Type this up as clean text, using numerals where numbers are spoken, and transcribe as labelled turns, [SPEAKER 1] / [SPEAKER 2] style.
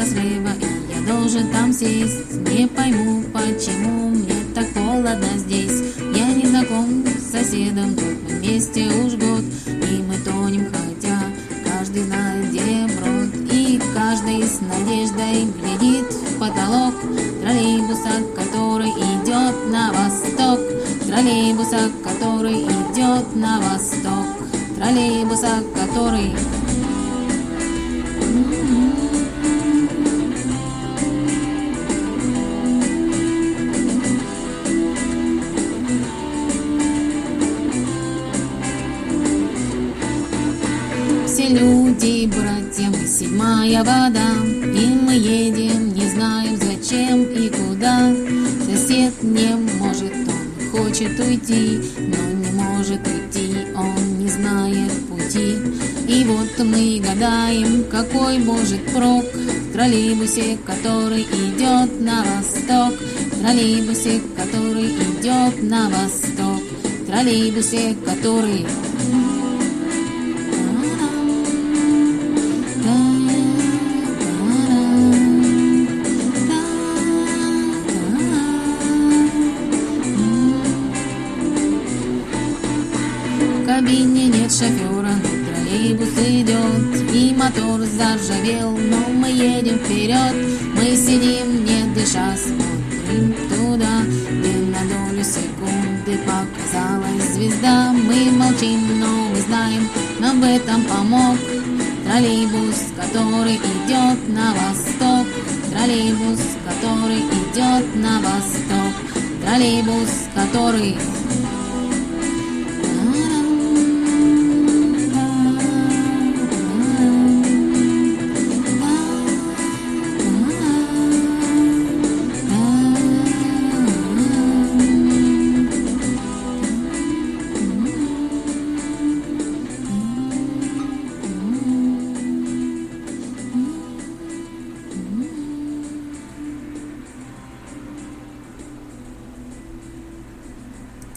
[SPEAKER 1] окошко слева, и я должен там сесть. Не пойму, почему мне так холодно здесь. Я не знаком с соседом, но мы вместе уж год, и мы тонем, хотя каждый знает, где брод. И каждый с надеждой глядит в потолок троллейбуса, который идет на восток. Троллейбуса, который идет на восток. Троллейбуса, который... Все люди, братья, мы седьмая вода, и мы едем, не знаем зачем и куда. Сосед не может, он хочет уйти, но не может уйти, он не знает пути. И вот мы гадаем, какой может прок в троллейбусе, который идет на восток. В троллейбусе, который идет на восток. В троллейбусе, который... В кабине нет шофера, но троллейбус идет, и мотор заржавел, но мы едем вперед. Мы сидим, не дыша, смотрим туда, где на долю секунды показалась звезда. Мы молчим, но мы знаем, нам в этом помог троллейбус, который идет на восток. Троллейбус, который идет на восток. Троллейбус, который...